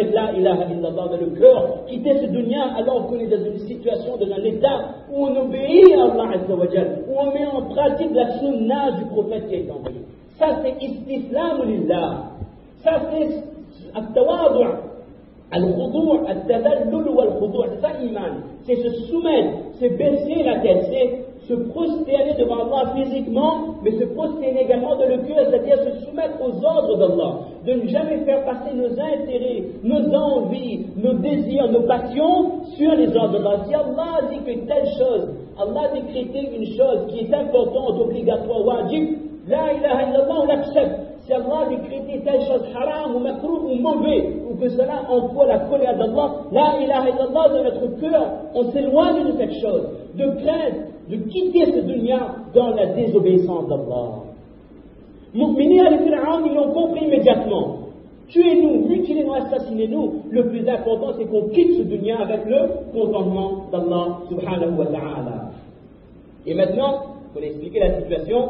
cette la ilaha illallah dans le cœur, quitter ce dunya alors qu'on est dans une situation, dans un état où on obéit à Allah Azza wa Jal, où on met en pratique la sunna du prophète qui est envoyé. Ça c'est istislam lillah. Ça c'est al-tawadu', al-khudu', al-tadallul wal-khudu'. C'est ça l'iman. C'est se soumettre, c'est baisser la tête, c'est se prosterner devant Allah physiquement, mais se prosterner également dans le cœur, c'est-à-dire se soumettre aux ordres d'Allah, de ne jamais faire passer nos intérêts, nos envies, nos désirs, nos passions sur les ordres d'Allah. Si Allah dit que telle chose, Allah a décrété une chose qui est importante, obligatoire, wajib, la ilaha illallah, on l'accepte. Si Allah a décrété telle chose haram ou makruh ou mauvais, ou que cela envoie la colère d'Allah, la ilaha illallah dans notre cœur, on s'éloigne de cette chose, de crainte, de quitter ce dunya dans la désobéissance d'Allah. Mu'mini al-Fir'aun, ils l'ont compris immédiatement. Tuez-nous, mutilez-nous, assassinez-nous. Le plus important, c'est qu'on quitte ce dunya avec le contentement d'Allah subhanahu wa ta'ala. Et maintenant, pour expliquer la situation,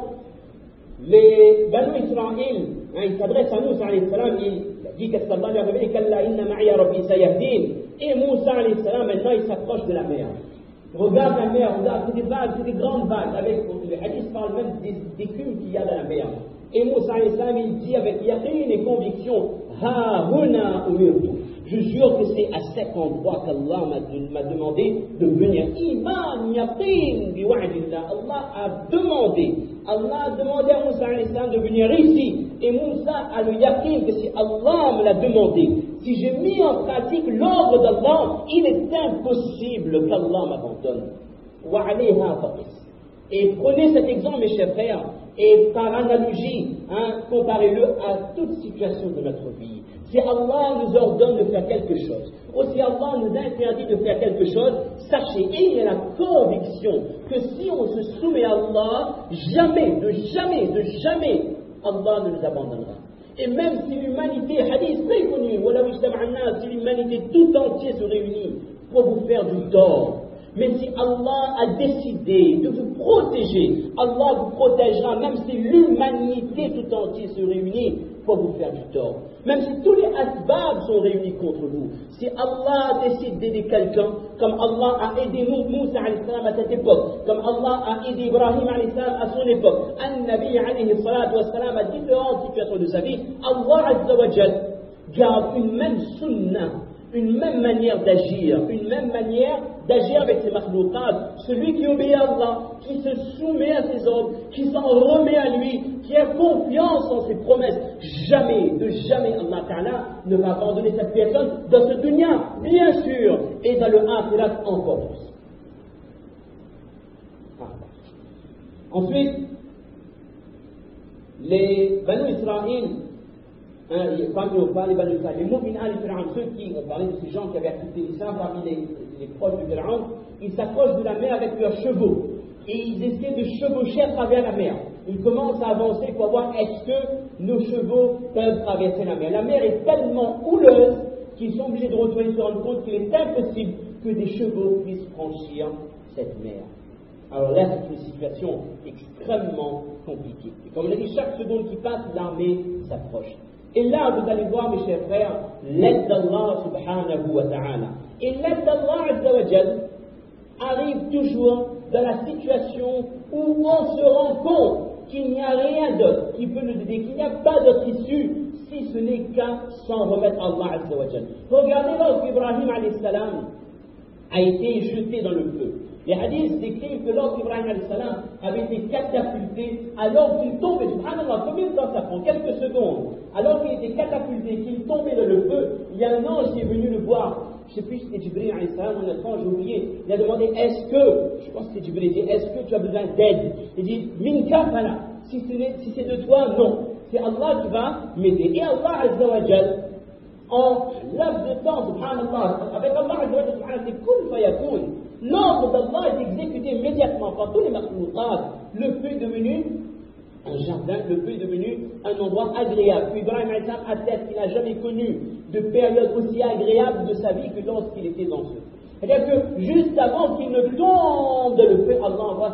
les Banu Israël, ils s'adressent à Moussa alayhi salam, il dit qu'est-ce qu'Allah lui a révélé, Kalla inna ma'iya rabbi sayahdin. Et Moussa alayhi salam, maintenant, il s'approche de la mer. Regarde la mer, regarde, c'est des vagues, c'est des grandes vagues. Avec, le hadith parle même des écumes qu'il y a dans la mer. Et Moussa alayhi salam, il dit avec yaqin et conviction, Ha huna umirtu. Je jure que c'est à cet endroit qu'Allah m'a demandé de venir. Iman yaqin bi wa'dillah. Allah a demandé à Moussa alayhi salam de venir ici. Et Moussa a le yaqin que si Allah me l'a demandé, si j'ai mis en pratique l'ordre d'Allah, il est impossible qu'Allah m'abandonne. Wa alayha faqis. Et prenez cet exemple, mes chers frères, et par analogie, comparez-le à toute situation de notre vie. Si Allah nous ordonne de faire quelque chose, ou si Allah nous interdit de faire quelque chose, sachez, ayez la conviction que si on se soumet à Allah, jamais, Allah ne nous abandonnera. Et même si l'humanité, hadith très connu, si l'humanité tout entière se réunit pour vous faire du tort, mais si Allah a décidé de vous protéger, Allah vous protégera, même si l'humanité tout entière se réunit pour vous faire du tort. Même si tous les asbab sont réunis contre vous, si Allah décide d'aider quelqu'un, comme Allah a aidé Moussa à cette époque, comme Allah a aidé Ibrahim à son époque, An-Nabi à différentes situations de sa vie, Allah Azza wa Jal garde une même sunnah, une même manière d'agir avec ses makhlouqat. Celui qui obéit à Allah, qui se soumet à ses ordres, qui s'en remet à lui, qui a confiance en ses promesses, jamais Allah Ta'ala ne va abandonner cette personne dans ce dunya, bien sûr, et dans le akhirat encore plus. Ensuite, les Banu Israël, les Mu'min al-Fir'aun, ceux qui ont parlé de ces gens qui avaient accepté l'islam parmi les proches du Fir'aun, ils s'approchent de la mer avec leurs chevaux et ils essaient de chevaucher à travers la mer. Ils commencent à avancer pour voir est-ce que nos chevaux peuvent traverser la mer. La mer est tellement houleuse qu'ils sont obligés de retourner se rendre compte qu'il est impossible que des chevaux puissent franchir cette mer. Alors là, c'est une situation extrêmement compliquée. Et comme on l'a dit, chaque seconde qui passe, l'armée s'approche. Et là, vous allez voir, mes chers frères, l'aide d'Allah subhanahu wa ta'ala. Et l'aide d'Allah azza wa jal arrive toujours dans la situation où on se rend compte qu'il n'y a rien d'autre qui peut nous aider, qu'il n'y a pas d'autre issue, si ce n'est qu'à s'en remettre à Allah azza wa jal. Regardez lorsqu'Ibrahim alayhi salam a été jeté dans le feu. Les hadiths décrivent que lorsqu'Ibrahim alayhi salam avait été catapulté, alors qu'il tombait, subhanallah, combien de temps ça prend? Quelques secondes. Alors qu'il était catapulté, qu'il tombait dans le feu, il y a un ange qui est venu le voir. Je ne sais plus si c'était Jibril alayhi salam, honnêtement, j'ai oublié. Il a demandé, je pense que c'était Jibril, il dit, est-ce que tu as besoin d'aide? Il dit, minka fala. Si c'est de toi, non. C'est Allah qui va m'aider. Et Allah azza wa jal, en laps de temps, subhanallah, avec Allah azza wa jal, c'est kun fayakun. L'ordre d'Allah est exécuté immédiatement par tous les makhlouqat. Le feu est devenu un jardin, le feu est devenu un endroit agréable. Puis Ibrahim atteste qu'il n'a jamais connu de période aussi agréable de sa vie que lorsqu'il était dans ce feu. C'est-à-dire que juste avant qu'il ne tombe dans le feu, Allah envoie ça,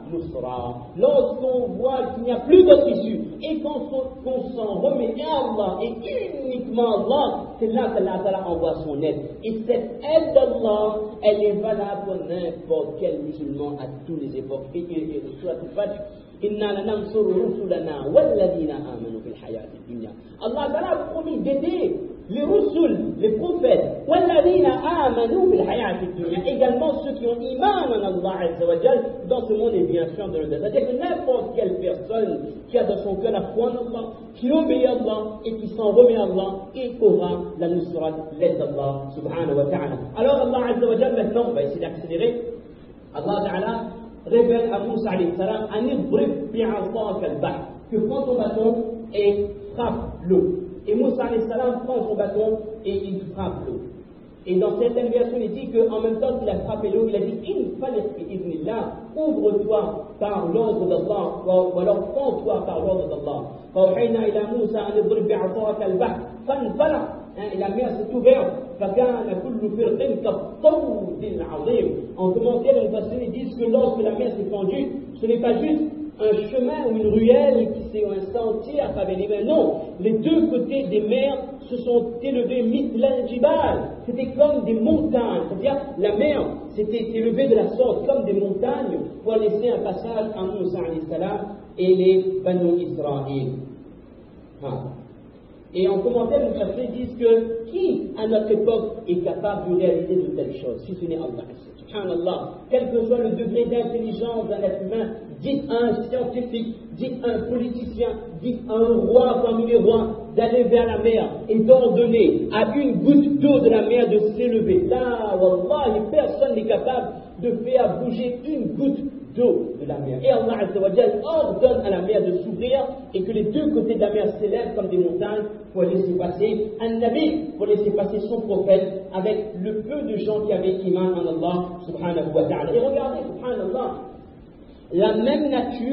nusra. Lorsqu'on voit qu'il n'y a plus d'autre issue et qu'on s'en remet à Allah et uniquement Allah, c'est là qu'Allah envoie son aide. Et cette aide d'Allah, elle est valable pour n'importe quel musulman à toutes les époques. Et sur la Fatiha, Inna lanansuru rusulana walladhina amanu fil hayati dunya. Allah a promis d'aider les rusul, les prophètes, walladhina amanu fil hayati dunya. Également ceux qui ont iman en Allah Azza wa Jal dans ce monde et bien sûr dans le désert. C'est-à-dire que n'importe quelle personne qui a dans son cœur la foi en Allah, qui obéit à Allah et qui s'en remet à Allah, il aura la nusrat, l'aide d'Allah subhanahu wa ta'ala. Alors Allah Azza wa Jal maintenant, on va essayer d'accélérer. Allah Ta'ala révèle à Moussa alayhi salam un idrib bi'asaka al-bahr, que prend ton bâton et frappe l'eau. Et Moussa alayhi salam prend son bâton et il frappe l'eau. Et dans certaines versions, il dit qu'en même temps qu'il a frappé l'eau, il a dit In faliq bi'idhnillah, ouvre-toi par l'ordre d'Allah, ou alors prends-toi par l'ordre d'Allah. Fawhayna ila Moussa an idrib bi'asaka al-bahr fanfalaq. Et la mer s'est ouverte. En commentaire, les mufassirin disent que lorsque la mer s'est fendue, ce n'est pas juste un chemin ou une ruelle qui s'est un sentier à travers les mers. Non, les deux côtés des mers se sont élevés mithlal jibal. C'était comme des montagnes. C'est-à-dire la mer s'était élevée de la sorte comme des montagnes pour laisser un passage à Moussa alayhi salam et les Banu Israël. Et en commentaire, les mufassirin disent que qui, à notre époque, est capable de réaliser de telles choses, si ce n'est Allah. Subhanallah, quel que soit le degré d'intelligence d'un être humain, dites à un scientifique, dites à un politicien, dites à un roi parmi les rois, d'aller vers la mer et d'ordonner à une goutte d'eau de la mer de s'élever. Là, wallah, personne n'est capable de faire bouger une goutte d'eau de la mer. Et Allah Azza wa Jal ordonne à la mer de s'ouvrir et que les deux côtés de la mer s'élèvent comme des montagnes pour laisser passer un nabi, pour laisser passer son prophète avec le peu de gens qui avaient iman en Allah subhanahu wa ta'ala. Et regardez, subhanallah, la même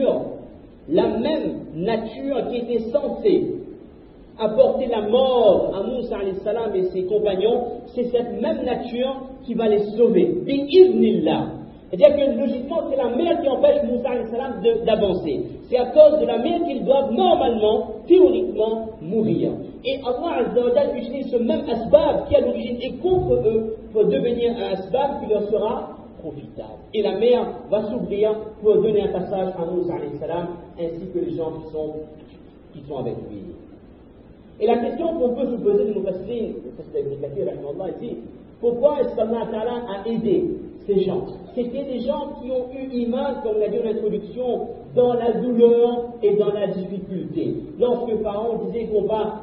nature qui était censée apporter la mort à Moussa alayhi salam et ses compagnons, c'est cette même nature qui va les sauver. Bi-idhnillah. C'est-à-dire que logiquement, c'est la mer qui empêche Moussa alayhi salam d'avancer. C'est à cause de la mer qu'ils doivent normalement, théoriquement, mourir. Et Allah Azza wa Jal utilise ce même asbab qui à l'origine est contre eux pour devenir un asbab qui leur sera profitable. Et la mer va s'ouvrir pour donner un passage à Moussa alayhi salam ainsi que les gens qui sont avec lui. Et la question qu'on peut se poser de Mufassirin, ici, pourquoi est-ce qu'Allah Ta'ala a aidé ces gens? C'était des gens qui ont eu iman, comme on a dit en introduction, dans la douleur et dans la difficulté. Lorsque Pharaon disait qu'on va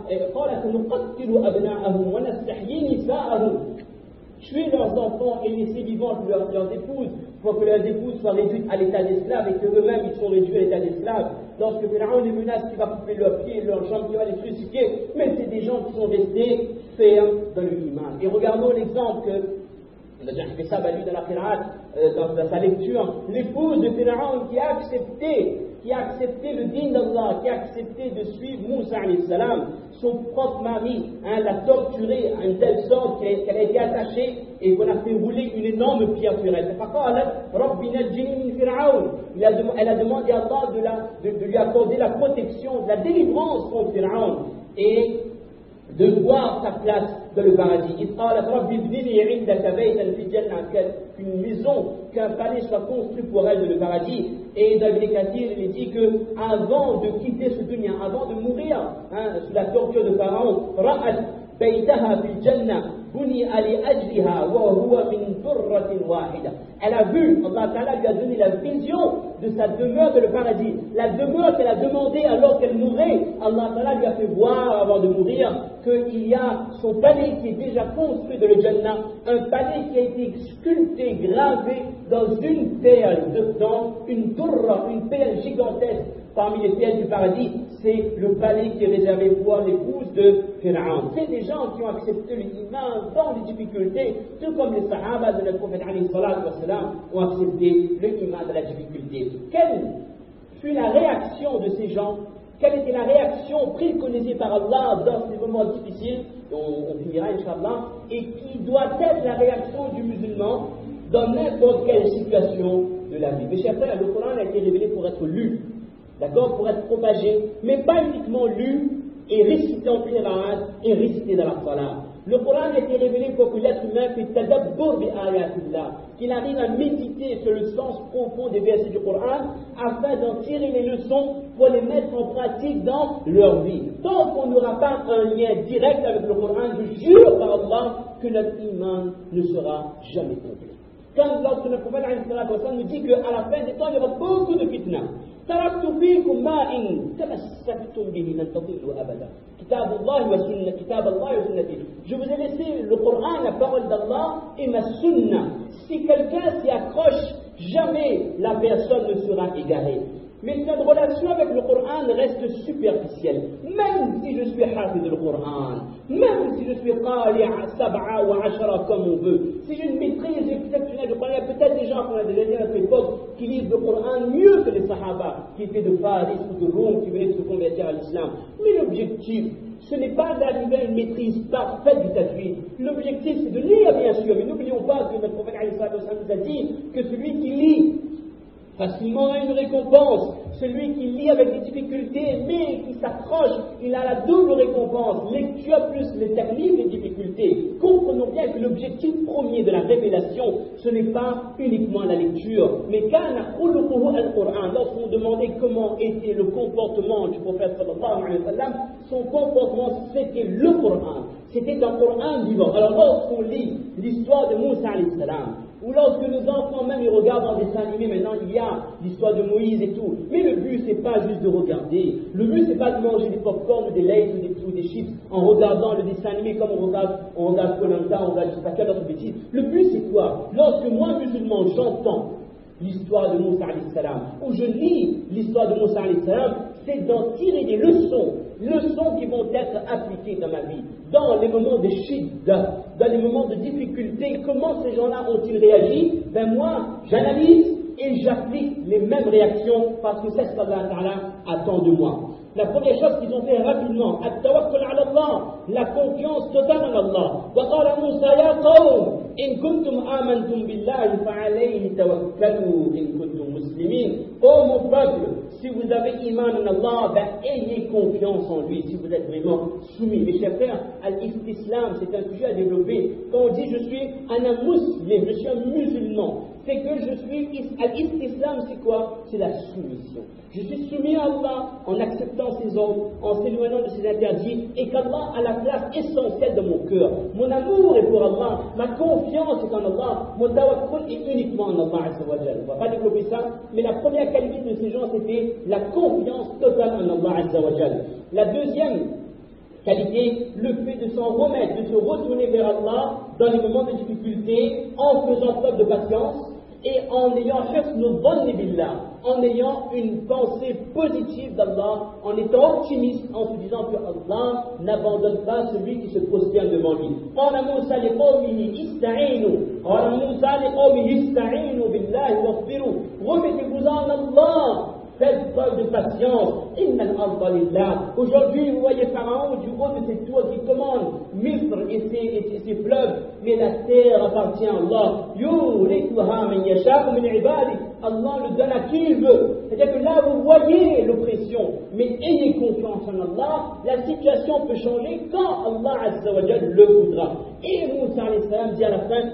tuer leurs enfants et laisser vivantes leurs épouses, pour que leurs épouses soient réduites à l'état d'esclaves et qu'eux-mêmes ils sont réduits à l'état d'esclaves. Lorsque Pharaon les menace qu'il va couper leurs pieds et leurs jambes, qu'il va les crucifier, mais c'est des gens qui sont restés fermes dans le iman. Et regardons l'exemple que il a déjà fait ça, lui, dans la Qira'at, dans sa lecture, l'épouse de Pharaon qui a accepté le din d'Allah, qui a accepté de suivre Moussa alayhi salam, son propre mari, l'a torturé à une telle sorte qu'elle a été attachée et qu'on a fait rouler une énorme pierre sur elle. Elle a demandé à Allah de lui accorder la protection, de la délivrance contre Pharaon et de voir sa place dans le paradis. Qu'une maison, qu'un palais soit construit pour elle dans le paradis. Et dans Ibn Kathir, il dit que avant de quitter ce dunya, avant de mourir sous la torture de Pharaon, ra'at baytaha fil jannah buni ali ajliha wa huwa min turratin wahida. Elle a vu, Allah Ta'ala lui a donné la vision de sa demeure dans le paradis. La demeure qu'elle a demandée alors qu'elle mourait, Allah Ta'ala lui a fait voir avant de mourir qu'il y a son palais qui est déjà construit dans le Jannah, un palais qui a été sculpté, gravé dans une perle, dans une tour, une perle gigantesque parmi les perles du paradis. C'est le palais qui est réservé pour l'épouse de Pharaon. C'est des gens qui ont accepté l'imam dans les difficultés, tout comme les Sahaba de notre prophète alayhi salatu wa salam ont accepté l'imam dans la difficulté. Quelle fut la réaction de ces gens? Quelle était la réaction préconisée par Allah dans ces moments difficiles? On finira, Inch'Allah. Et qui doit être la réaction du musulman dans n'importe quelle situation de la vie. Mes chers frères, le Coran a été révélé pour être lu, d'accord, pour être propagé, mais pas uniquement lu et récité en prière et récité dans la salat. Le Coran a été révélé pour que l'être humain puisse tadabbur bi ayatillah, qu'il arrive à méditer sur le sens profond des versets du Coran afin d'en tirer les leçons pour les mettre en pratique dans leur vie. Tant qu'on n'aura pas un lien direct avec le Coran, je jure par Allah que notre iman ne sera jamais complet. Quand lorsque le prophète nous dit qu'à la fin des temps, il y aura beaucoup de fitna. تركت فيكم ما إن تمسكتم به لن تضلوا أبدا كتاب الله وسنة كتاب الله وسنته. Je vous ai laissé le Coran, la parole d'Allah et ma sunna. Si quelqu'un s'y accroche, jamais la personne ne sera égarée. Mais cette relation avec le Coran reste superficielle. Même si je suis hafiz du Coran, même si je suis qari' sab'a wa ashara comme on veut, si j'ai une maîtrise exceptionnelle du Coran, il y a peut-être des gens qu'on a déjà dit à notre époque qui lisent le Coran mieux que les Sahaba, qui étaient de Faris ou de Rome, qui venaient de se convertir à l'islam. Mais l'objectif, ce n'est pas d'arriver à une maîtrise parfaite du tajwid. L'objectif, c'est de lire, bien sûr, mais n'oublions pas que notre prophète nous a dit que celui qui lit facilement a une récompense. Celui qui lit avec des difficultés, mais qui s'accroche, il a la double récompense. Lecture plus les techniques, les difficultés. Comprenons bien que l'objectif premier de la révélation, ce n'est pas uniquement la lecture, mais lorsqu'on demandait comment était le comportement du prophète sallallahu alayhi wa sallam, son comportement c'était le Coran. C'était un Coran vivant. Alors lorsqu'on lit l'histoire de Moussa alayhi salam, ou lorsque nos enfants même ils regardent en dessin animé, maintenant il y a l'histoire de Moïse et tout. Mais le but c'est pas juste de regarder. Le but c'est pas de manger des pop-corn ou des lays ou des chips en regardant le dessin animé comme on regarde Koh-Lanta, on regarde je sais pas quelle autre bêtise. Le but c'est quoi? Lorsque moi musulman j'entends l'histoire de Moussa alayhi salam, ou je lis l'histoire de Moussa alayhi salam, c'est d'en tirer des leçons qui vont être appliquées dans ma vie, dans les moments de shidda, dans les moments de difficulté. Comment ces gens-là ont-ils réagi? Ben moi, j'analyse et j'applique les mêmes réactions parce que c'est ce qu'Allah Ta'ala attend de moi. La première chose qu'ils ont fait rapidement, at-tawakkul ala Allah, la confiance totale en Allah. Wa qala Moussa ya qawm in kuntum amantum billahi fa'alayhi tawakkalu in kuntum muslimin. Oh mon peuple, si vous avez iman en Allah, ben ayez confiance en lui si vous êtes vraiment soumis. Mes chers frères, al-istislam, c'est un sujet à développer. Quand on dit je suis un musulman, je suis un musulman, c'est que je suis al-istislam, c'est quoi? C'est la soumission. Je suis soumis à Allah en acceptant ses ordres, en s'éloignant de ses interdits, et qu'Allah a la place essentielle de mon cœur. Mon amour est pour Allah, ma confiance est en Allah, mon tawakkul est uniquement en Allah Azza wa Jalla. On ne va pas développer ça, mais la première qualité de ces gens, c'était la confiance totale en Allah Azza wa Jalla. La deuxième qualité, le fait de s'en remettre, de se retourner vers Allah dans les moments de difficulté, en faisant preuve de patience et en ayant en ayant une pensée positive d'Allah, en étant optimiste, en se disant que Allah n'abandonne pas celui qui se prosterne devant lui. Remettez-vous en Allah. Faites preuve de patience. Aujourd'hui, vous voyez Pharaon du haut de ses tours qui commande Misr et ses fleuves, mais la terre appartient à Allah. Allah le donne à qui il veut. C'est-à-dire que là, vous voyez l'oppression, mais ayez confiance en Allah. La situation peut changer quand Allah Azza wa Jalla le voudra. Et Moussa alayhi salam dit à la fin,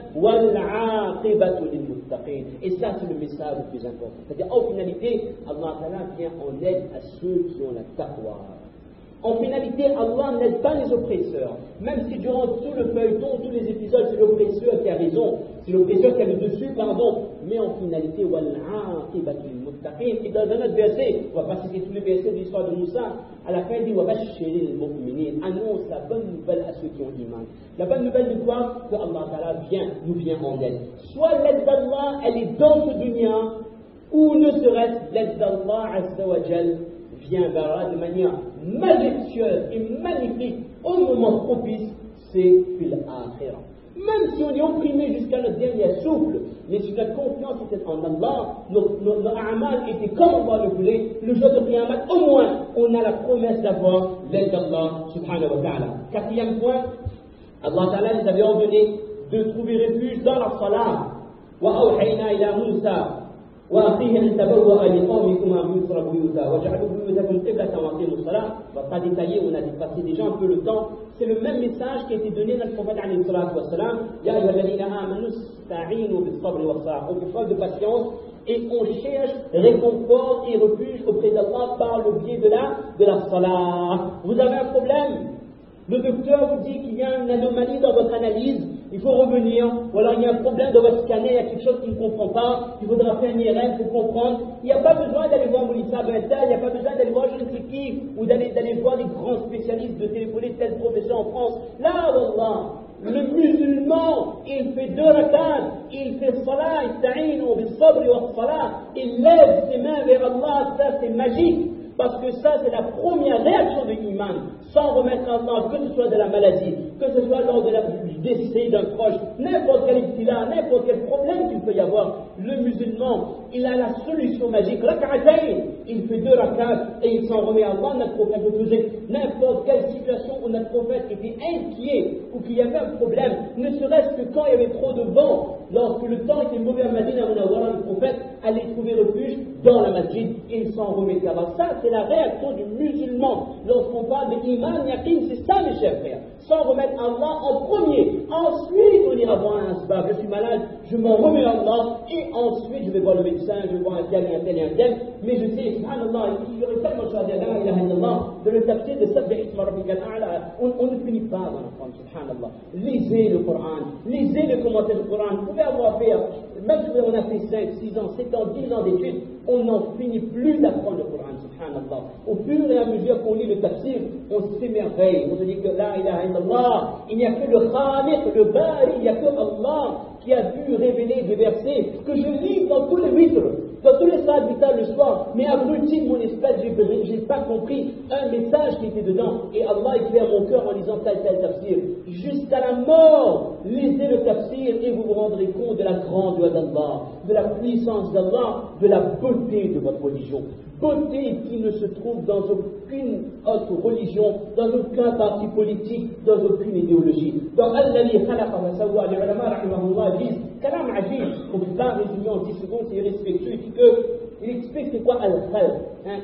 et ça, c'est le message le plus important. C'est-à-dire, en finalité, Allah vient en aide à ceux qui ont la taqwa. En finalité, Allah n'aide pas les oppresseurs. Même si durant tout le feuilleton, tous les épisodes, c'est l'oppresseur qui a raison, c'est l'oppresseur qui a le dessus, pardon. Mais en finalité, et dans un autre verset, on ne va pas citer tous les versets de l'histoire de Moussa, à la fin il dit annonce la bonne nouvelle à ceux qui ont l'iman. La bonne nouvelle de quoi? Que Allah Ta'ala nous vient en aide. Soit l'aide d'Allah, elle est dans ce dunya, ou ne serait-ce l'aide d'Allah Azza wa Jal vient vers de manière majestueuse et magnifique au moment propice, c'est fil akhirah. Même si on est opprimé jusqu'à notre dernier souffle, mais si notre confiance était en Allah, nos a'mal étaient comme Allah le voulait, le jour de Qiyamah, au moins, on a la promesse d'avoir l'aide d'Allah subhanahu wa ta'ala. Quatrième point, Allah ta'ala nous avait ordonné de trouver refuge dans la salat. وأوحينا إلى موسى وأخيه أن تبوأ لقومكما بمصر بيوتا واجعلوا بيوتكم قبلة وأقيموا الصلاة. On va pas détailler, on a dépassé déjà un peu le temps. C'est le même message qui a été donné dans le prophète alayhi salatu wassalam. Ya ayyuhalladhina amanu ista'inu bis-sabri was-salah. On fait preuve de patience et on cherche réconfort et refuge auprès d'Allah par le biais de la salah. Vous avez un problème, le docteur vous dit qu'il y a une anomalie dans votre analyse, il faut revenir, ou alors il y a un problème dans votre scanner, il y a quelque chose qui ne comprend pas, il faudra faire une IRM pour comprendre. Il n'y a pas besoin d'aller voir Moulissa Bental, il n'y a pas besoin d'aller voir je ne sais qui, ou d'aller voir les grands spécialistes, de téléphoner tel professeur en France. Là, Wallah, le musulman, il fait 2 rakats, il fait salat, ista'inu bis-sabri was-salah, il lève ses mains vers Allah, ça c'est magique. Parce que ça, c'est la première réaction de l'Iman, sans remettre en Allah, que ce soit de la maladie, que ce soit lors du décès d'un proche, n'importe quel ibtila, n'importe quel problème qu'il peut y avoir. Le musulman, il a la solution magique. Rak'atayn, il fait 2 rakats et il s'en remet à Allah. Notre prophète faisait n'importe quelle situation où notre prophète était inquiet ou qu'il y avait un problème, ne serait-ce que quand il y avait trop de vent, lorsque le temps était mauvais à Madina, le prophète allait trouver refuge dans la masjid et il s'en remettait à Allah. Ça, c'est la réaction du musulman. Lorsqu'on parle de iman, yaqin, c'est ça mes chers frères. Sans remettre Allah en premier. Ensuite, on ira voir un asbab. Je suis malade, je m'en remets à Allah. Et ensuite, je vais voir le médecin, je vais voir un tel et un tel et un tel. Mais je sais, subhanallah, il y aurait tellement de choses à dire, la ilaha illallah, de le tafsir de Sabbih Isma Rabbika al-A'la. On ne finit pas dans la forme, subhanallah. Lisez le Coran, lisez le commentaire du Coran. Vous pouvez avoir fait, même si on a fait 5, 6 ans, 7 ans, 10 ans d'études, on n'en finit plus d'apprendre le Coran, subhanallah. Au fur et à mesure qu'on lit le tafsir, on s'émerveille. On se dit que la ilaha illallah, il n'y a que le Khaliq, le Bari, il n'y a que Allah qui a pu révéler des versets que je lis dans tous les vitres, dans tous les salles vitales le soir, mais abruti de mon espèce, j'ai pas compris un message qui était dedans, et Allah éclaire mon cœur en lisant tel tafsir. Jusqu'à la mort, lisez le tafsir et vous vous rendrez compte de la grandeur d'Allah, de la puissance d'Allah, de la beauté de votre religion. Beauté qui ne se trouve dans aucune autre religion, dans aucun parti politique, dans aucune idéologie. Dans Al-Lali Khalaqa wa Sawwa, les ulama rahimahullah disent, kalam ajib, on ne peut pas résumer en 10 secondes, c'est irrespectueux, il explique c'est quoi Al-Khalq,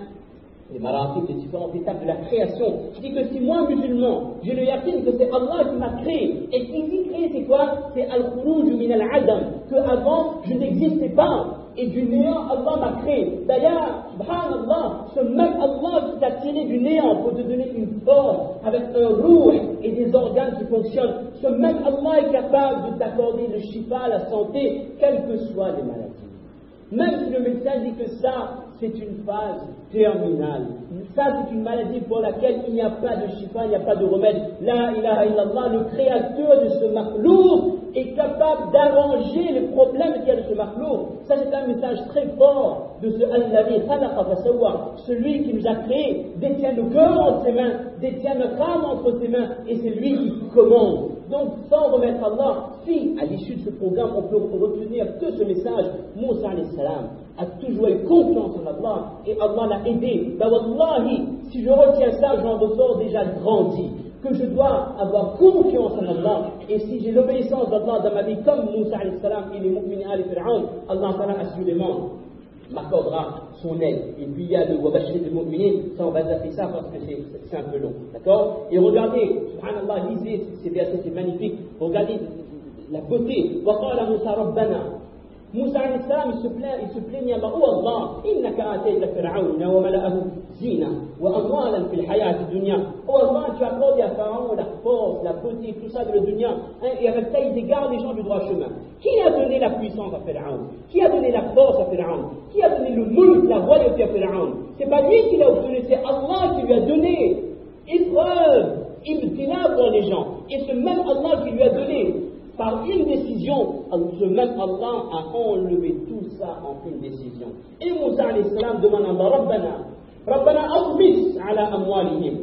les maratib, les différentes étapes de la création. Je dis que si moi, musulman, j'ai le yaqin que c'est Allah qui m'a créé, et qui dit créé, c'est quoi? C'est Al-Khuruj min al-Adam, que avant je n'existais pas. Et du néant, Allah m'a créé. D'ailleurs, subhanallah, ce même Allah qui t'a tiré du néant pour te donner une forme avec un ruh et des organes qui fonctionnent, ce même Allah est capable de t'accorder le shifa, la santé, quelles que soient les maladies. Même si le médecin dit que ça, c'est une phase terminale. Ça, c'est une maladie pour laquelle il n'y a pas de shifa, il n'y a pas de remède. La ilaha illallah, le créateur de ce makhlouk est capable d'arranger les problèmes qu'il y a de ce makhlouk. Ça, c'est un message très fort de ce Al-Ladhi Khalaqa fa Sawwa. Celui qui nous a créés détient le cœur entre ses mains, détient notre âme entre ses mains, et c'est lui qui commande. Donc, sans remettre Allah, si à l'issue de ce programme, on peut retenir que ce message, Moussa alayhi salam a toujours eu confiance en Allah, et Allah l'a aidé. Ben wallahi, si je retiens ça, j'en ressors déjà grandi, que je dois avoir confiance en Allah, et si j'ai l'obéissance d'Allah dans ma vie, comme Moussa alayhi salam et les mu'minin al Fir'aun, Allah ta'ala assurément m'accordera son aide. Et puis il y a le Wabashir de Mu'minin, ça on va zapper ça parce que c'est un peu long. D'accord? Et regardez, subhanallah, lisez ces versets, c'est magnifique. Regardez la beauté. Waqala Moussa Rabbana. Moussa alayhi salam, il se plaignait à Allah. Oh Allah, innaka atayta fir'auna wa mala'ahu zina wa amwalan fil hayati dunya. Oh Allah, tu as accordé à Pharaon la force, la beauté, tout ça de la dunya. Et avec ça, il égare les gens du droit chemin. Qui a donné la puissance à Pharaon? Qui a donné la force à Pharaon? Qui a donné le mulk, la royauté à Pharaon? C'est pas lui qui l'a obtenu, c'est Allah qui lui a donné. Épreuve, ibtila pour les gens. Et ce même Allah qui lui a donné, par une décision, ce même Allah a enlevé tout ça en une décision. Et Moussa alayhi salam demande à Allah, Rabbana aghmis ala amwalihim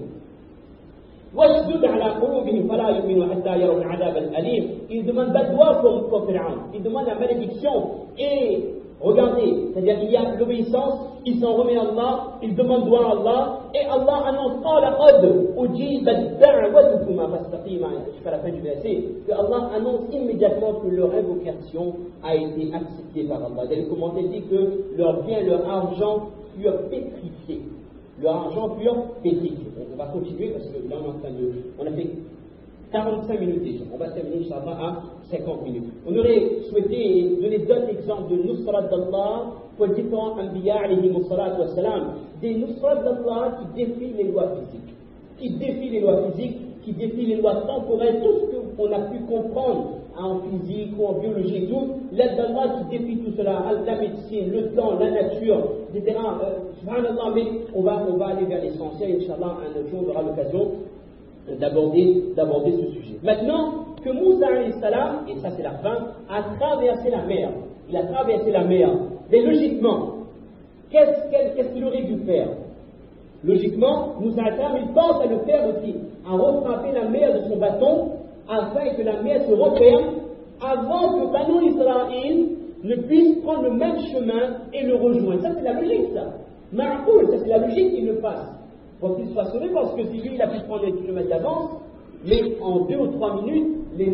washdud ala qulubihim fala yu'minu hatta yaraw al-'adab al-alim. Il demande badwa pour Pharaon, il demande la malédiction et Regardez, c'est-à-dire il y a l'obéissance, il s'en remet à Allah, il demande droit à Allah, et Allah annonce jusqu'à la fin du verset, que Allah annonce immédiatement que leur invocation a été acceptée par Allah. Les commentaires disent que leur bien, leur argent furent pétrifiés. Leur argent furent pétrifiés. On va continuer parce que là on a fait 45 minutes déjà. On va terminer, Inch'Allah, à 50 minutes. On aurait souhaité donner d'autres exemples de Nusrat d'Allah pour les différents Anbiya, alayhi wa salam. Des Nusrat d'Allah qui défient les lois physiques. Qui défient les lois physiques, qui défient les lois temporelles, tout ce qu'on a pu comprendre en physique ou en biologie et tout. L'aide d'Allah qui défie tout cela, la médecine, le temps, la nature, etc. Subhanallah, mais on va aller vers l'essentiel, Inch'Allah, un autre jour on aura l'occasion d'aborder ce sujet. Maintenant que Moussa alayhi salam, et ça c'est la fin, a traversé la mer. Il a traversé la mer. Mais logiquement, qu'est-ce qu'il aurait dû faire? Logiquement, Moussa alayhi salam, il pense à le faire aussi, à refrapper la mer de son bâton, afin que la mer se referme, avant que Banu Israël ne puisse prendre le même chemin et le rejoindre. Ça c'est la logique, ça. Ma'koul, ça c'est la logique qu'il le fasse. Pour qu'il soit sauvé, parce que si lui il a pu prendre les kilomètres d'avance, mais en 2 ou 3 minutes,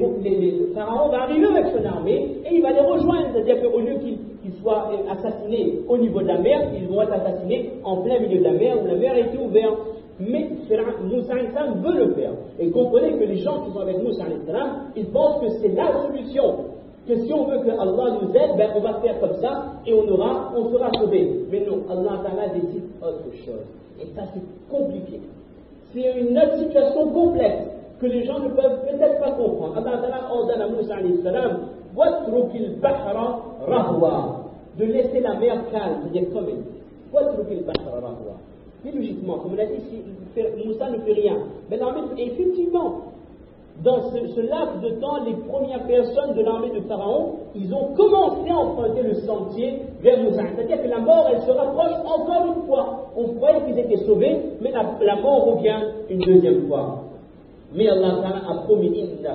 le pharaon va arriver avec son armée et il va les rejoindre. C'est-à-dire qu'au lieu qu'ils soient assassinés au niveau de la mer, ils vont être assassinés en plein milieu de la mer où la mer a été ouverte. Mais Moussa alayhi salam veut le faire. Et comprenez que les gens qui sont avec Moussa alayhi salam, ils pensent que c'est la solution. Que si on veut que Allah nous aide, ben on va faire comme ça et on sera sauvé. Mais non, Allah Ta'ala décide autre chose. Et ça c'est compliqué. C'est une autre situation complexe que les gens ne peuvent peut-être pas comprendre. Allah Ta'ala ordonne à Moussa alayhi salam Watrukil bahra rahwa, de laisser la mer calme, c'est-à-dire comme elle dit. Watrukil bahra rahwa. Mais logiquement, comme on l'a dit, Moussa ne fait rien. Mais effectivement, dans ce laps de temps, les premières personnes de l'armée de Pharaon, ils ont commencé à emprunter le sentier vers Moussa. C'est-à-dire que la mort, elle se rapproche encore une fois. On croyait qu'ils étaient sauvés, mais la mort revient une deuxième fois. Mais Allah a promis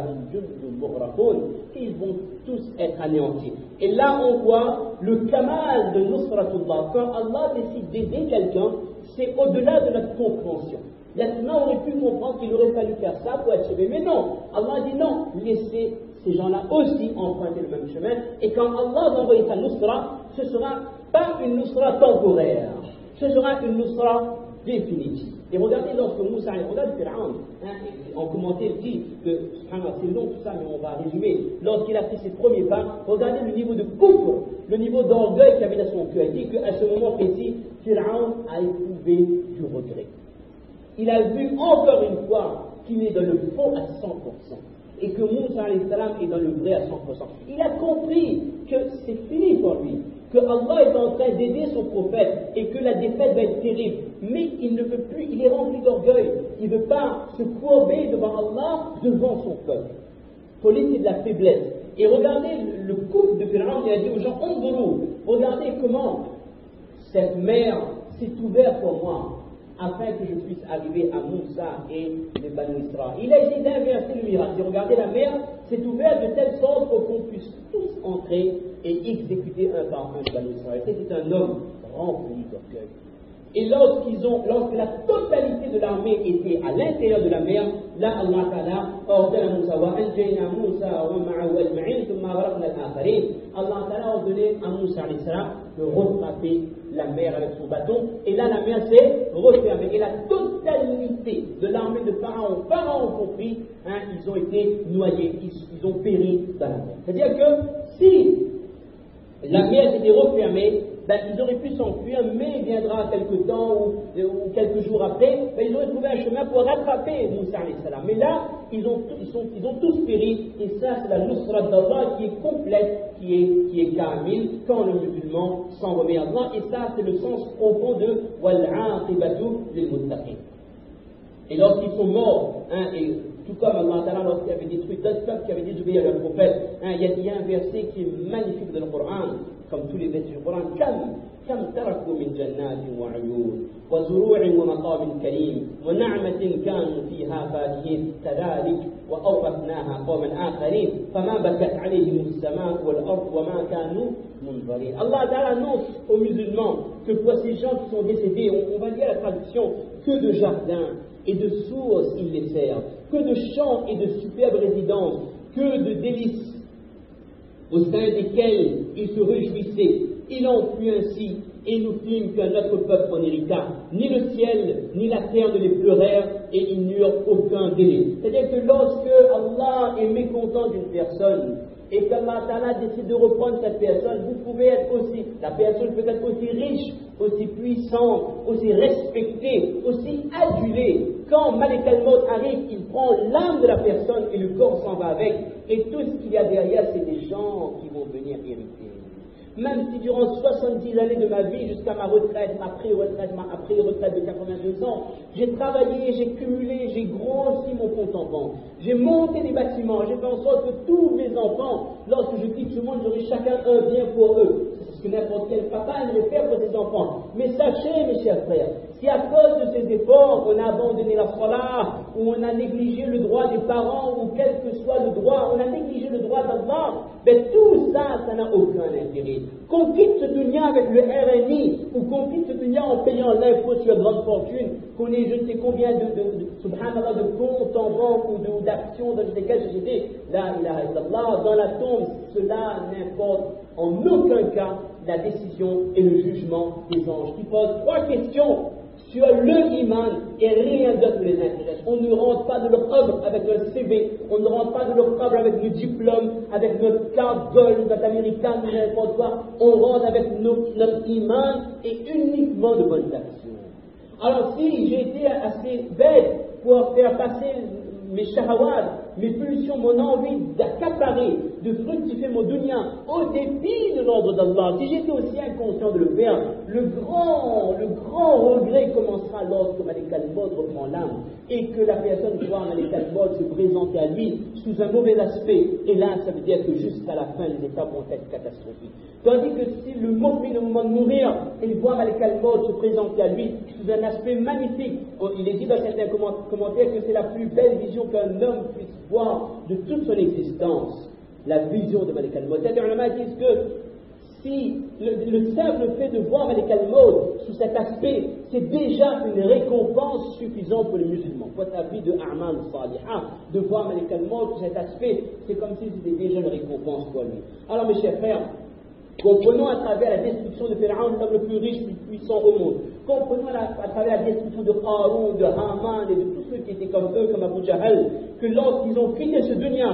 qu'ils vont tous être anéantis. Et là, on voit le kamal de Nusratullah. Quand Allah décide d'aider quelqu'un, c'est au-delà de notre compréhension. Maintenant, on aurait pu comprendre qu'il aurait fallu faire ça pour être sauvé. Mais non, Allah dit non, laissez ces gens-là aussi emprunter le même chemin. Et quand Allah va envoyer sa Nusra, ce ne sera pas une Nusra temporaire, ce sera une Nusra définitive. Et regardez lorsque Moussa, regardez Pharaon, en commentaire dit que, c'est long tout ça, mais on va résumer, lorsqu'il a fait ses premiers pas, regardez le niveau de couvre, le niveau d'orgueil qu'il avait dans son cœur. Il dit qu'à ce moment précis, Pharaon a éprouvé du regret. Il a vu encore une fois qu'il est dans le faux à 100%. Et que Moussa alayhi salam est dans le vrai à 100%. Il a compris que c'est fini pour lui, que Allah est en train d'aider son prophète et que la défaite va être terrible. Mais il ne veut plus, il est rempli d'orgueil. Il ne veut pas se courber devant Allah, devant son peuple. Politique de la faiblesse. Et regardez le couple de Pharaon, il a dit aux gens, regardez comment cette mer s'est ouverte pour moi, afin que je puisse arriver à Moussa et les Banu Israël. Il a essayé d'inverser le miracle. Regardez, la mer s'est ouverte de telle sorte qu'on puisse tous entrer et exécuter un par un les Banu Israël. C'était un homme rempli d'orgueil. Et lorsque la totalité de l'armée était à l'intérieur de la mer, là Allah Ta'ala ordonne à Moussa, Allah Ta'ala a ordonné à Moussa de refrapper la mer avec son bâton, et là la mer s'est refermée. Et la totalité de l'armée de Pharaon compris, ils ont été noyés, ils ont péri dans la mer. C'est-à-dire que si la mer s'était refermée, ils auraient pu s'enfuir, mais il viendra quelques temps ou quelques jours après, ils auraient trouvé un chemin pour rattraper Moussa alayhi salam. Mais là, ils ont tous péri, et ça c'est la Nusrat d'Allah qui est complète, qui est kamil, quand le musulman s'en remet à Allah, et ça c'est le sens profond de Wal-'aqibatu lil-muttaqin. Et lorsqu'ils sont morts, et tout comme Allah Ta'ala lorsqu'il avait détruit d'autres peuples qui avaient désobéi à leur prophète, il y a un verset qui est magnifique dans le Coran, comme tous les versets du Coran, كم تركوا من جنات وعيون وزروع ومقام كريم ونعمة كانوا فيها فاكهين كذلك وأورثناها قوما آخرين فما بكت عليهم السماء والأرض وما كانوا منظرين. Allah annonce aux musulmans que pour ces gens qui sont décédés, on va dire la traduction, que de jardins et de sources ils laissèrent, que de champs et de superbes résidences, que de délices au sein desquels ils se réjouissaient. Il en fut ainsi, et nous fîmes qu'un autre peuple en hérita. Ni le ciel, ni la terre ne les pleurèrent, et ils n'eurent aucun délai. C'est-à-dire que lorsque Allah est mécontent d'une personne, et qu'Allah Ta'ala décide de reprendre cette personne, vous pouvez être aussi, la personne peut être aussi riche, aussi puissante, aussi respectée, aussi adulée. Quand Malik al-Maut arrive, il prend l'âme de la personne et le corps s'en va avec, et tout ce qu'il y a derrière, c'est des gens qui vont venir hériter. Même si durant 70 années de ma vie, jusqu'à ma retraite, ma pré-retraite de 82 ans, j'ai travaillé, j'ai cumulé, j'ai grossi mon compte en banque. J'ai monté des bâtiments, j'ai fait en sorte que tous mes enfants, lorsque je quitte ce monde, j'aurai chacun un bien pour eux. C'est ce que n'importe quel papa aimerait faire pour ses enfants. Mais sachez, mes chers frères, si à cause de ces efforts, on a abandonné la salat, ou on a négligé le droit des parents, ou quel que soit le droit, on a négligé le droit d'Allah, ben tout ça, ça n'a aucun intérêt. Qu'on quitte ce dunya avec le RNI, ou qu'on quitte ce dunya en payant l'impôt sur la grande fortune, qu'on ait je ne sais combien subhanallah, de comptes en banque ou d'actions dans je ne sais quelle société, la ilaha illallah, dans la tombe, cela n'importe en aucun cas la décision et le jugement des anges qui posent 3 questions sur le iman et rien d'autre les intéresse. On ne rentre pas de leur œuvre avec un CV, on ne rentre pas de leur œuvre avec le diplôme, avec notre carte gold, notre américaine, n'importe quoi. On rentre avec notre iman et uniquement de bonnes actions. Alors si j'ai été assez bête pour faire passer mes shahawat, mes pulsions, mon envie d'accaparer, de fructifier mon dunya au dépit de l'ordre d'Allah, si j'étais aussi inconscient de le faire, le grand regret commencera lorsque Malik al-Maut reprend l'âme et que la personne voit Malik al-Maut se présenter à lui sous un mauvais aspect. Et là, ça veut dire que jusqu'à la fin, les étapes vont être catastrophiques. Tandis que si le mu'min au moment de mourir, il voit Malik al-Maut se présenter à lui sous un aspect magnifique, il est dit dans certains commentaires que c'est la plus belle vision qu'un homme puisse voir de toute son existence, la vision de Malik al-Maut. Les ulama disent que si le simple fait de voir Malik al-Maut sous cet aspect, c'est déjà une récompense suffisante pour les musulmans. Pour la vie de A'mal Salihah, de voir Malik al-Maut sous cet aspect, c'est comme si c'était déjà une récompense pour lui. Alors mes chers frères, comprenons à travers la destruction de Pharaon, l'homme le plus riche, le plus puissant au monde. Comprenons à travers la destruction de Qarun, de Haman et de tous ceux qui étaient comme eux, comme Abu Jahl, que lorsqu'ils ont quitté ce dunya,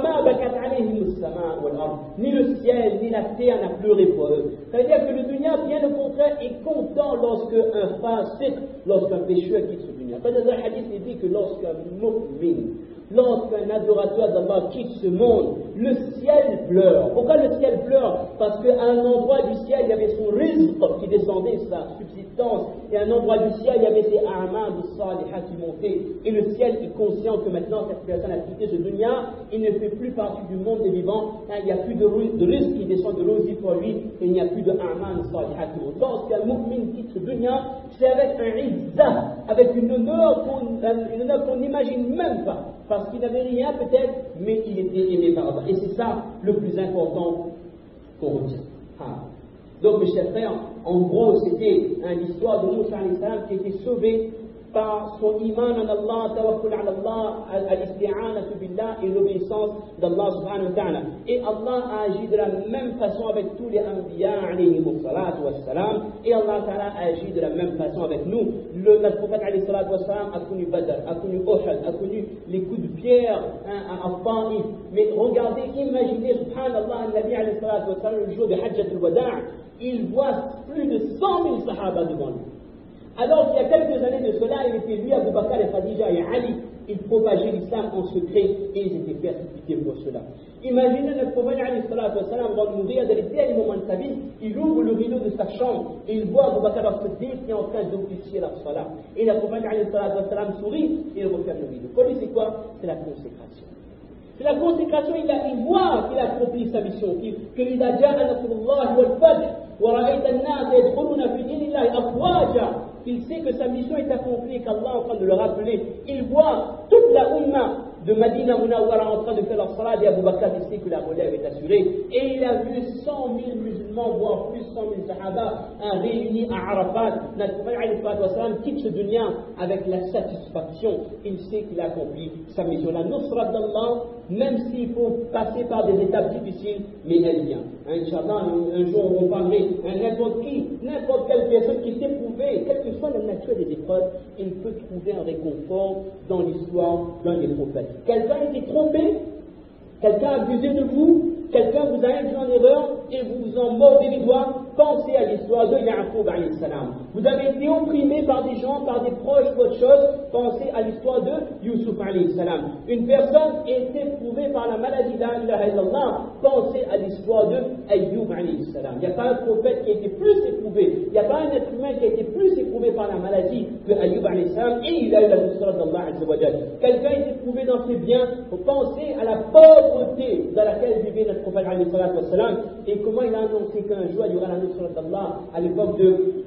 ni le ciel, ni la terre n'a pleuré pour eux. Ça veut dire que le dunya, bien au contraire, est content lorsque un fasiq, lorsqu'un pécheur quitte ce dunya. Dans un hadith, il dit que lorsqu'un mu'min, lorsqu'un adorateur d'Allah quitte ce monde, le ciel pleure. Pourquoi le ciel pleure? Parce qu'à un endroit du ciel, il y avait son rizq qui descendait, sa subsistance, et à un endroit du ciel, il y avait ses a'mal salihah qui montaient. Et le ciel est conscient que maintenant, cette personne a quitté ce dunya, il ne fait plus partie du monde des vivants, il n'y a plus de rizq qui descend de l'osi pour lui, et il n'y a plus de a'mal salihah qui monte. Lorsqu'un mu'min quitte ce dunya, c'est avec un izzah, avec une honneur qu'on n'imagine même pas. Parce qu'il n'avait rien peut-être, mais il était aimé par Allah. Et c'est ça le plus important qu'on retient. Donc mes chers frères, en gros c'était l'histoire de Moussa qui a été sauvé par son iman en Allah, tawakkul ala Allah, al-isti'anatu billah et l'obéissance d'Allah subhanahu wa ta'ala. Et Allah a agi de la même façon avec tous les anbiya alayhi salatu wa salam, et Allah ta'ala a agi de la même façon avec nous. Notre prophète alayhi salatu wa salam a connu Badr, a connu Uhud, a connu les coups de pierre à Taif. Mais regardez, imaginez subhanallah, Nabi alayhi salatu wa salam, le jour de Hajjat al-Wada', il voit plus de 100 000 sahaba devant lui. Alors qu'il y a quelques années de cela, il était lui, Abu Bakr et Khadija et Ali, ils propageaient l'islam en secret et ils étaient persécutés pour cela. Imaginez notre prophète avant de mourir, dans les derniers moments de sa vie, il ouvre le rideau de sa chambre et il voit Abu Bakr al-Siddiq qui est en train d'officier la salat. Et le prophète sourit et il referme le rideau. Pour lui, c'est quoi? C'est la consécration. C'est la consécration, il voit qu'il a accompli sa mission, que إذا جاء نصر الله والفتح ورأيت الناس يدخلون في دين الله أفواجا, qu'il sait que sa mission est accomplie, qu'Allah est en train de le rappeler. Il voit toute la Ummah de Madina Munawwara en train de faire leur salat, et Abu Bakr, il sait que la relève est assurée. Et il a vu 100 000 musulmans, voire plus 100 000 sahaba, réunis à Arafat. Notre prophète quitte ce dunya avec la satisfaction. Il sait qu'il a accompli sa mission. La nusra d'Allah, même s'il faut passer par des étapes difficiles, mais elle vient. Inch'Allah, un jour on va parler, n'importe qui, n'importe quelle personne qui s'est éprouvée, quelle que soit la nature des épreuves, il peut trouver un réconfort dans l'histoire d'un des prophètes. Quelqu'un a été trompé, quelqu'un a abusé de vous, quelqu'un vous a induit en erreur et vous vous en mordez les doigts, pensez à l'histoire de Ya'qub alayhi salam. Vous avez été opprimé par des gens, par des proches ou autre chose, pensez à l'histoire de Yusuf alayhi salam. Une personne est éprouvée par la maladie, la ilaha illallah, pensez à l'histoire de Ayyub alayhi salam. Il n'y a pas un prophète qui a été plus éprouvé, il n'y a pas un être humain qui a été plus éprouvé par la maladie que Ayyub alayhi salam, et il a eu la nusra d'Allah azza wa jalla. Quelqu'un est éprouvé dans ses biens, vous pensez à la pauvreté dans laquelle vivait notre prophète alayhi salam, et comment il a annoncé qu'un jour il y aura la nusra d'Allah à l'époque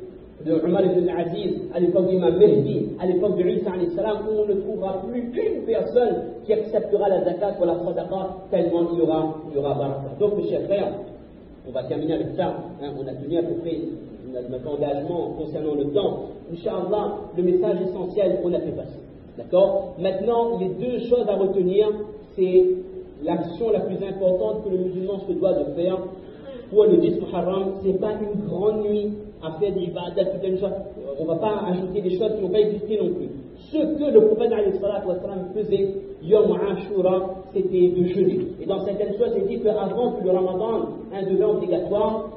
de Omar ibn al-Aziz, à l'époque d'Imam Mehdi, à l'époque de Isa alayhi salam, où on ne trouvera plus une personne qui acceptera la zakat ou la sadaqa, tellement il y aura baraka. Donc mes chers frères, on va terminer avec ça, on a tenu à peu près notre engagement concernant le temps. Inch'Allah, le message essentiel, on a fait passer. D'accord? Maintenant, les deux choses à retenir, c'est l'action la plus importante que le musulman se doit de faire pour le 10 Muharram. Ce n'est pas une grande nuit à faire des ibadat, toute une chose. On ne va pas ajouter des choses qui n'ont pas existé non plus. Ce que le prophète faisait, Yom Ashura, c'était de jeûner. Et dans certaines choses, c'est dit qu'avant que le Ramadan devienne obligatoire,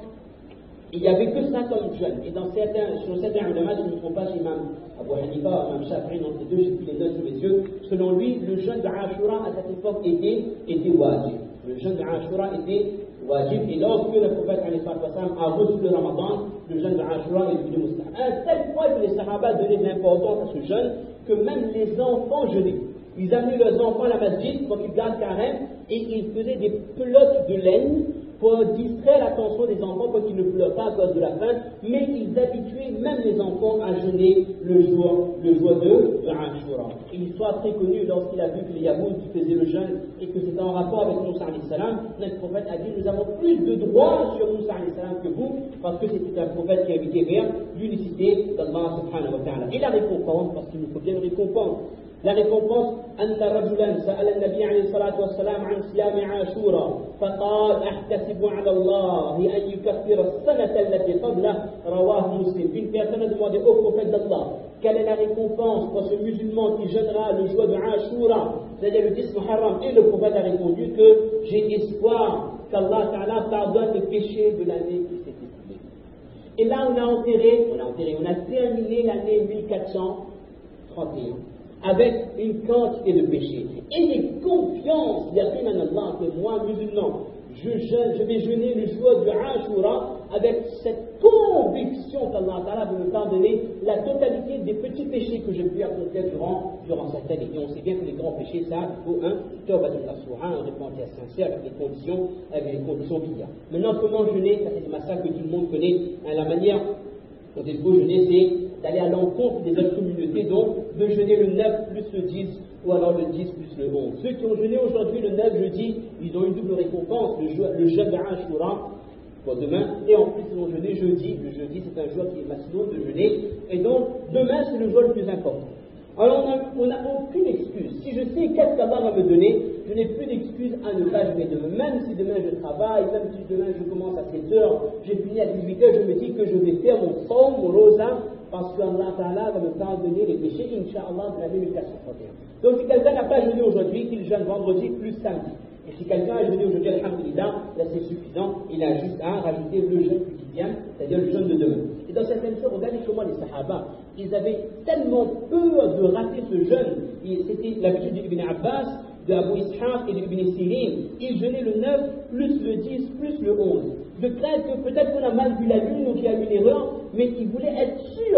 il n'y avait que ça comme jeûne. Et sur certains ulama, je ne me trompe pas, chez Imam Abu Hanifa, Imam Shafi'i, dans ces deux, j'ai pris les notes sous mes yeux, selon lui, le jeûne de Ashura à cette époque était wajib. Le jeûne de Ashura était wajib. Et lorsque le prophète a reçu le Ramadan, le jeûne de Ashura est devenu mustahab. À un tel point que les Sahaba donnaient de l'importance à ce jeûne que même les enfants jeûnaient. Ils amenaient leurs enfants à la masjid, quand ils gardent carême, et ils faisaient des pelotes de laine pour distraire l'attention des enfants pour qu'ils ne pleurent pas à cause de la faim, mais ils habituaient même les enfants à jeûner le jour de Ashura. Une histoire très connue, lorsqu'il a vu que les Yahoud faisaient le jeûne et que c'était en rapport avec Moussa alayhi salam, notre prophète a dit: nous avons plus de droits sur Moussa alayhi salam que vous, parce que c'était un prophète qui invitait vers l'unicité d'Allah subhanahu wa ta'ala. Et la récompense, parce qu'il nous faut bien une récompense. La récompense, أن رجلا سأل النبي عليه الصلاة والسلام عن صيام عاشوراء فقال أحتسب على الله أن يكفر السنة التي قبله رواه مسلم. Une personne a demandé au prophète d'Allah quelle est la récompense pour ce musulman qui jeûnera le jour de Ashura, c'est-à-dire le 10 Muharram. Et le prophète a répondu que j'ai espoir qu'Allah Ta'ala pardonne les péchés de l'année qui s'est écoulée. Et là on a terminé l'année 1431 avec une quantité de péchés. Ayez confiance, yaqin en Allah, que moi, musulman, je vais jeûner le jour de Ashura avec cette conviction qu'Allah Ta'ala veut me pardonner la totalité des petits péchés que j'ai pu accomplir durant cette année. Et on sait bien que les grands péchés, ça, il faut un tawbatul nasuha, un repentir sincère avec les conditions qu'il y a. Maintenant, comment jeûner? Ça, c'est le massacre que tout le monde connaît. La manière dont il faut jeûner, c'est d'aller à l'encontre des autres communautés, donc de jeûner le 9 plus le 10, ou alors le 10 plus le 11. Ceux qui ont jeûné aujourd'hui le 9 jeudi, ils ont une double récompense, le jeûne de Ashura pour demain, et en plus ils ont jeûné jeudi. Le jeudi, c'est un jour qui est masnoun de jeûner, et donc demain c'est le jour le plus important. Alors on n'a aucune excuse. Si je sais qu'est-ce qu'Allah va me donner, je n'ai plus d'excuse à ne pas jeûner demain. Même si demain je travaille, même si demain je commence à 7h, j'ai fini à 18h, je me dis que je vais faire mon saum, mon rosa, parce qu'Allah Ta'ala va me pardonner les péchés, Inch'Allah, de l'année 1431. Donc si quelqu'un n'a pas jeûné aujourd'hui, qu'il jeûne vendredi plus samedi. Et si quelqu'un a jeûné aujourd'hui, alhamdulillah, là c'est suffisant, il a juste à rajouter le jeûne quotidien, c'est-à-dire le jeûne de demain. Et dans certaines choses, regardez comment les Sahaba, ils avaient tellement peur de rater ce jeûne. C'était l'habitude d'Ibn Abbas, de Abu Ishaq et d'Ibn Sirin. Ils jeûnaient le 9, plus le 10, plus le 11. De crainte que peut-être qu'on a mal vu la lune ou qu'il y a eu une erreur, mais ils voulaient être sûrs qu'ils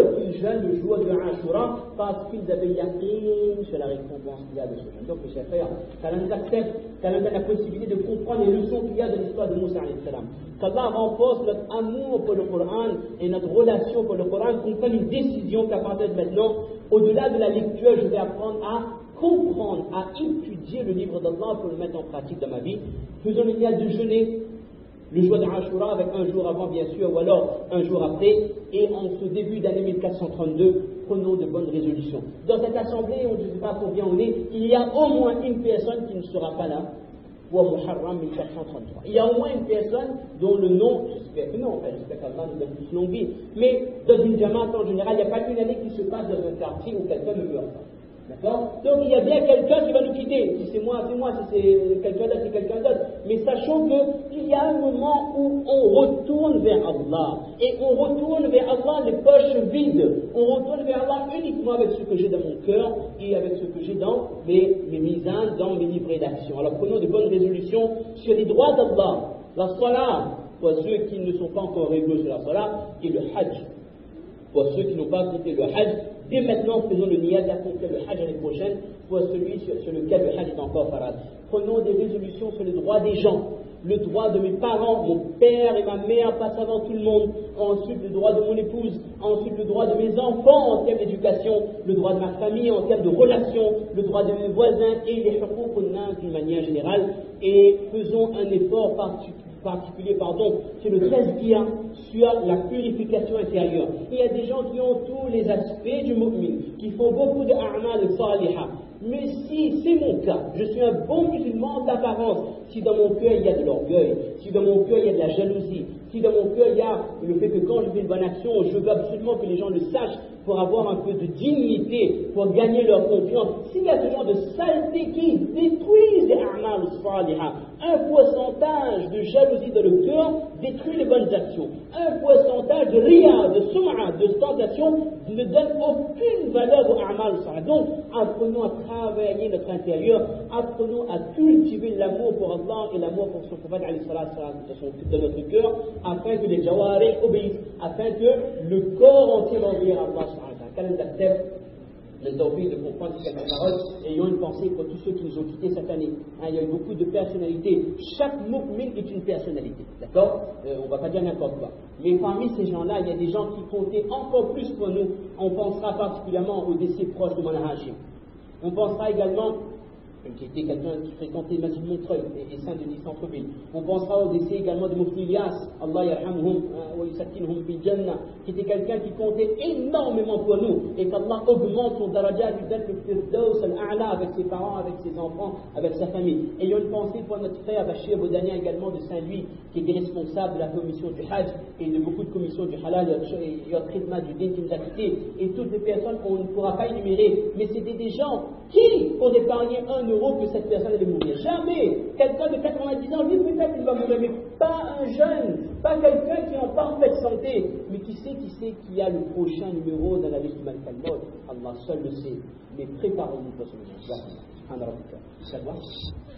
jeûnent le jour de Ashura parce qu'ils avaient yaqin sur la récompense qu'il y a de ce jeûne. Donc, mes chers frères, qu'Allah nous accepte, qu'Allah donne la possibilité de comprendre les leçons qu'il y a de l'histoire de Moussa alayhi salam. Qu'Allah renforce notre amour pour le Coran et notre relation pour le Coran, qu'on prenne une décision qu'à partir de maintenant, au-delà de la lecture, je vais apprendre à comprendre, à étudier le livre d'Allah pour le mettre en pratique dans ma vie. Faisons le niat de jeûner le jour d'Ashura avec un jour avant bien sûr ou alors un jour après, et en ce début d'année 1432 prenons de bonnes résolutions. Dans cette assemblée, on ne sait pas combien on est, il y a au moins une personne qui ne sera pas là pour Muharram 1433. Il y a au moins une personne dont le nom, j'espère que non, j'espère qu'Allah nous donne plus longue vie, mais dans une jamaat en général, il n'y a pas une année qui se passe dans un quartier où quelqu'un ne meurt pas. D'accord? Donc il y a bien quelqu'un qui va nous quitter. Si c'est moi, c'est moi. Si c'est quelqu'un d'autre, c'est quelqu'un d'autre. Mais sachons qu'il y a un moment où on retourne vers Allah. Et on retourne vers Allah les poches vides. On retourne vers Allah uniquement avec ce que j'ai dans mon cœur et avec ce que j'ai dans mes misanes, dans mes livrets d'action. Alors prenons de bonnes résolutions sur les droits d'Allah. La salat, pour ceux qui ne sont pas encore réglo sur la salat, et le hajj. Pour ceux qui n'ont pas compté le hajj, dès maintenant, faisons le niyad d'accomplir le hajj l'année prochaine pour celui sur lequel le hajj est encore farad. Prenons des résolutions sur le droit des gens, le droit de mes parents, mon père et ma mère passent avant tout le monde, ensuite le droit de mon épouse, ensuite le droit de mes enfants en termes d'éducation, le droit de ma famille en termes de relations, le droit de mes voisins et les huquq al-nas d'une manière générale, et faisons un effort particulier sur le tazkiyah, sur la purification intérieure. Il y a des gens qui ont tous les aspects du mu'min, qui font beaucoup de a'mal salihah. Mais si c'est mon cas, je suis un bon musulman d'apparence, si dans mon cœur il y a de l'orgueil, si dans mon cœur il y a de la jalousie, si dans mon cœur il y a le fait que quand je fais une bonne action, je veux absolument que les gens le sachent pour avoir un peu de dignité, pour gagner leur confiance, s'il y a ce genre de saleté qui détruisent les a'mal salihah, un pourcentage de jalousie dans le cœur détruit les bonnes actions. Un pourcentage de riya, de sum'a, de tentation ne donne aucune valeur aux a'mal salihah. Donc, apprenons à travailler notre intérieur, apprenons à cultiver l'amour pour Allah et l'amour pour son prophète dans notre cœur, afin que les jawari obéissent, afin que le corps entier obéisse à Allah. Qu'Allah nous accepte le tawfiq de comprendre ces quelques paroles, ayons une pensée pour tous ceux qui nous ont quittés cette année. Il y a eu beaucoup de personnalités. Chaque mu'min est une personnalité. D'accord? On ne va pas dire n'importe quoi. Mais parmi ces gens-là, il y a des gens qui comptaient encore plus pour nous. On pensera particulièrement au décès proche de Mawlana Hachim. On pensera également, qui était quelqu'un qui fréquentait Masjid Montreuil et Saint-Denis centre-ville. On pensera au décès également de Mufti Ilyas, Allah yarhamhum wa yusakkinhum fil jannah, qui était quelqu'un qui comptait énormément pour nous, et qu'Allah augmente son daraja, lui donne le firdaus al-a'la avec ses parents, avec ses enfants, avec sa famille. Ayons une pensée pour notre frère Bachir Bodania également de Saint-Louis, qui était responsable de la commission du Hajj et de beaucoup de commissions du Halal et au traitement du din qui nous a quittés, et toutes les personnes qu'on ne pourra pas énumérer, mais c'était des gens qui, pour épargner €1 que cette personne allait mourir. Jamais. Quelqu'un de 90 ans, lui peut-être il va mourir, mais pas un jeune, pas quelqu'un qui est en parfaite santé, mais qui sait qu'il y a le prochain numéro dans la liste du Malak al-Maut. Allah seul le sait. Mais préparons-nous pour ce moment. Subhanallah.